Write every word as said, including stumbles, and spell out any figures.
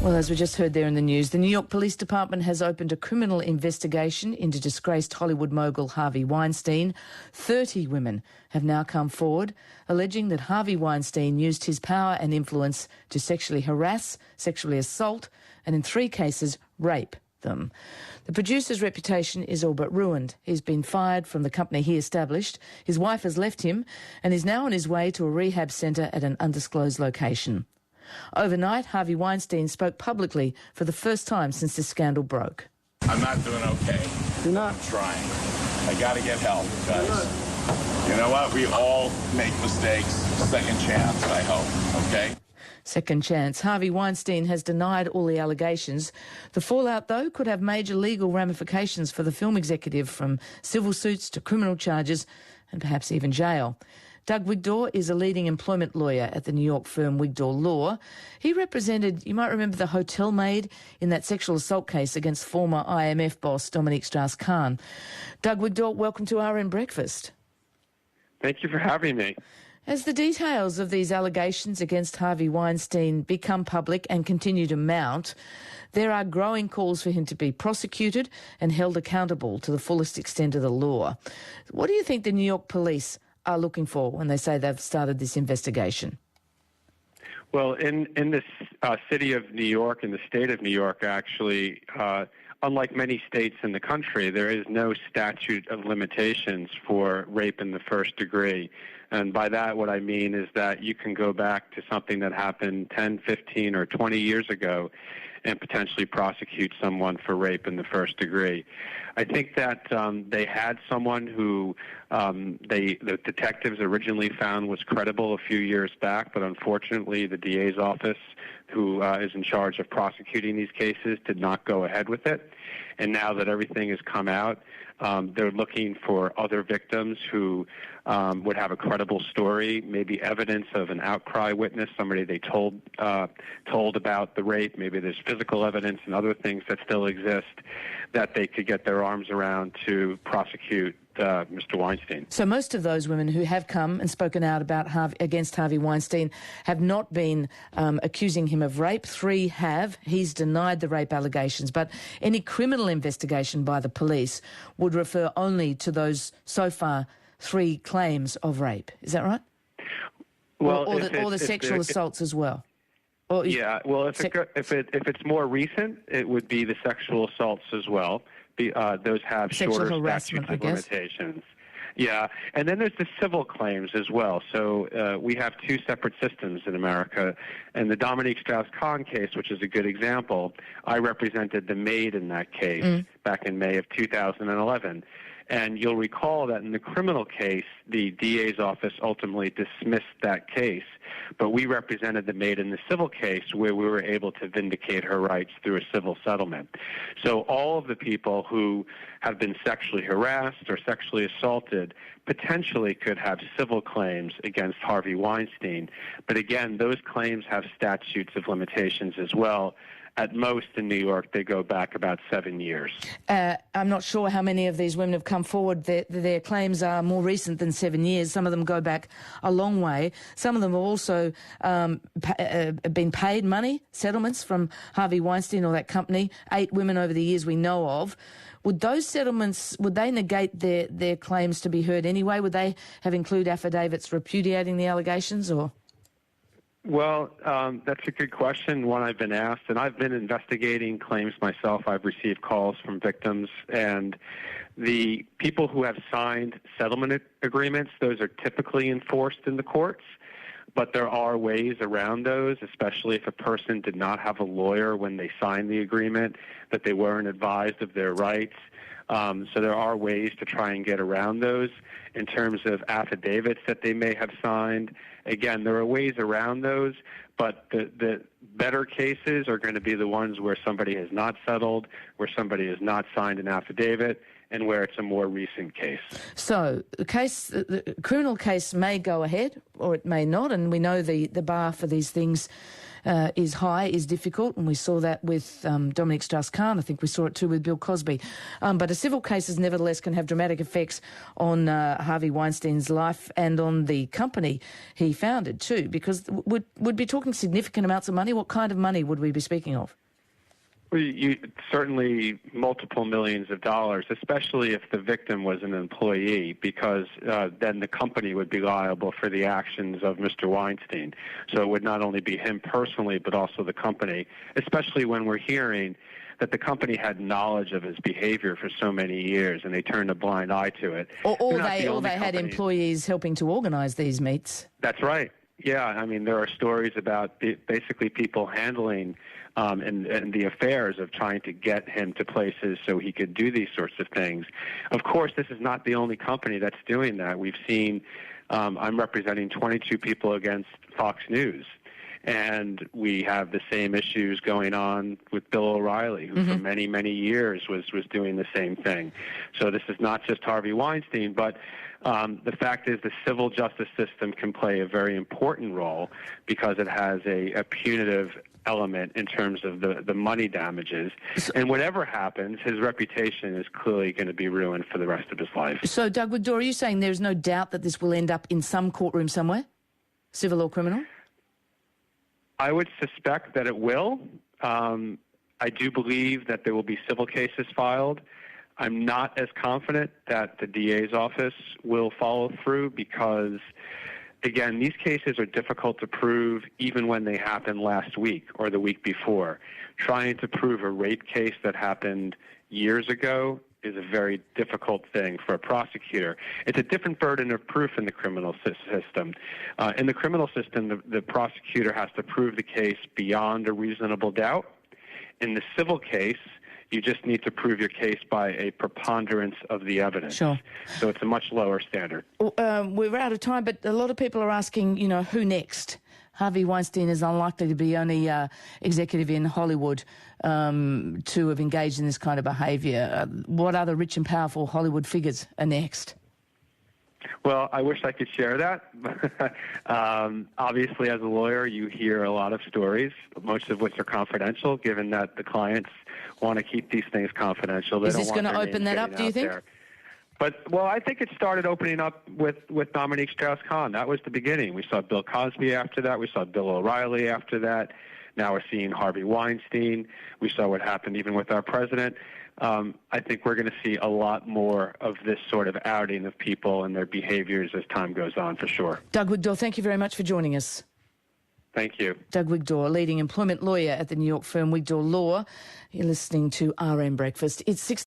Well, as we just heard there in the news, the New York Police Department has opened a criminal investigation into disgraced Hollywood mogul Harvey Weinstein. Thirty women have now come forward alleging that Harvey Weinstein used his power and influence to sexually harass, sexually assault, and in three cases, rape them. The producer's reputation is all but ruined. He's been fired from the company he established. His wife has left him and is now on his way to a rehab centre at an undisclosed location. Overnight, Harvey Weinstein spoke publicly for the first time since this scandal broke. I'm not doing okay. You're not? I'm trying. I got to get help, guys. You know what? We all make mistakes. Second chance, I hope, okay? Second chance. Harvey Weinstein has denied all the allegations. The fallout, though, could have major legal ramifications for the film executive, from civil suits to criminal charges and perhaps even jail. Doug Wigdor is a leading employment lawyer at the New York firm Wigdor Law. He represented, you might remember, the hotel maid in that sexual assault case against former I M F boss Dominique Strauss-Kahn. Doug Wigdor, welcome to R N Breakfast. Thank you for having me. As the details of these allegations against Harvey Weinstein become public and continue to mount, there are growing calls for him to be prosecuted and held accountable to the fullest extent of the law. What do you think the New York police are looking for when they say they've started this investigation? Well, in, in the uh, city of New York, in the state of New York, actually, uh, unlike many states in the country, there is no statute of limitations for rape in the first degree. And by that, what I mean is that you can go back to something that happened ten, fifteen, or twenty years ago and potentially prosecute someone for rape in the first degree. I think that um, they had someone who um, they the detectives originally found was credible a few years back, but unfortunately the D A's office, who uh, is in charge of prosecuting these cases, did not go ahead with it. And now that everything has come out, um, they're looking for other victims who um, would have a credible story, maybe evidence of an outcry witness, somebody they told uh, told about the rape. Maybe there's physical evidence and other things that still exist that they could get their arms around to prosecute Uh, Mister Weinstein. So most of those women who have come and spoken out about Harvey, against Harvey Weinstein have not been um, accusing him of rape. Three have. He's denied the rape allegations. But any criminal investigation by the police would refer only to those, so far, three claims of rape. Is that right? Well, or, or the, or the sexual it, assaults as well. Or yeah, well, if, it, if, it, if it's more recent, it would be the sexual assaults as well. The, uh, those have Sexual shorter harassment, statutes of I guess. limitations. Yeah, and then there's the civil claims as well. So uh, we have two separate systems in America. And the Dominique Strauss-Kahn case, which is a good example, I represented the maid in that case mm. back in May of two thousand eleven. And you'll recall that in the criminal case, the D A's office ultimately dismissed that case. But we represented the maid in the civil case, where we were able to vindicate her rights through a civil settlement. So all of the people who have been sexually harassed or sexually assaulted potentially could have civil claims against Harvey Weinstein. But again, those claims have statutes of limitations as well. At most in New York, they go back about seven years. Uh, I'm not sure how many of these women have come forward. Their, their claims are more recent than seven years. Some of them go back a long way. Some of them have also um, pa- uh, been paid money, settlements from Harvey Weinstein or that company. Eight women over the years we know of. Would those settlements, would they negate their, their claims to be heard anyway? Would they have included affidavits repudiating the allegations, or...? Well, um, that's a good question, one I've been asked, and I've been investigating claims myself. I've received calls from victims, and the people who have signed settlement agreements, those are typically enforced in the courts, but there are ways around those, especially if a person did not have a lawyer when they signed the agreement, that they weren't advised of their rights. Um, so there are ways to try and get around those in terms of affidavits that they may have signed. Again, there are ways around those, but the, the better cases are going to be the ones where somebody has not settled, where somebody has not signed an affidavit, and where it's a more recent case. So the case, the criminal case may go ahead or it may not, and we know the, the bar for these things uh, is high, is difficult, and we saw that with um, Dominic Strauss-Kahn. I think we saw it too with Bill Cosby. Um, but a civil cases nevertheless can have dramatic effects on uh, Harvey Weinstein's life and on the company he founded too, because we'd, we'd be talking significant amounts of money. What kind of money would we be speaking of? Well, you, certainly multiple millions of dollars, especially if the victim was an employee, because uh, then the company would be liable for the actions of Mister Weinstein. So it would not only be him personally, but also the company, especially when we're hearing that the company had knowledge of his behavior for so many years and they turned a blind eye to it. Or, or they, the or they had employees helping to organize these meets. That's right. Yeah, I mean, there are stories about basically people handling um, and, and the affairs of trying to get him to places so he could do these sorts of things. Of course, this is not the only company that's doing that. We've seen, um, I'm representing twenty-two people against Fox News. And we have the same issues going on with Bill O'Reilly, who mm-hmm. for many, many years was, was doing the same thing. So this is not just Harvey Weinstein, but um, the fact is the civil justice system can play a very important role because it has a, a punitive element in terms of the, the money damages. So, and whatever happens, his reputation is clearly going to be ruined for the rest of his life. So, Doug Wigdor, are you saying there's no doubt that this will end up in some courtroom somewhere, civil or criminal? I would suspect that it will. Um, I do believe that there will be civil cases filed. I'm not as confident that the D A's office will follow through because, again, these cases are difficult to prove even when they happen last week or the week before. Trying to prove a rape case that happened years ago is a very difficult thing for a prosecutor. It's a different burden of proof in the criminal system. Uh, in the criminal system, the, the prosecutor has to prove the case beyond a reasonable doubt. In the civil case, you just need to prove your case by a preponderance of the evidence. Sure. So it's a much lower standard. Well, um, we're out of time, but a lot of people are asking, you know, who next? Harvey Weinstein is unlikely to be the only uh, executive in Hollywood um, to have engaged in this kind of behaviour. Uh, what other rich and powerful Hollywood figures are next? Well, I wish I could share that. um, obviously, as a lawyer, you hear a lot of stories, most of which are confidential, given that the clients want to keep these things confidential. They is this going to open that up, do you think? There. But, well, I think it started opening up with, with Dominique Strauss-Kahn. That was the beginning. We saw Bill Cosby after that. We saw Bill O'Reilly after that. Now we're seeing Harvey Weinstein. We saw what happened even with our president. Um, I think we're going to see a lot more of this sort of outing of people and their behaviors as time goes on, for sure. Doug Wigdor, thank you very much for joining us. Thank you. Doug Wigdor, leading employment lawyer at the New York firm Wigdor Law. You're listening to R M Breakfast. It's six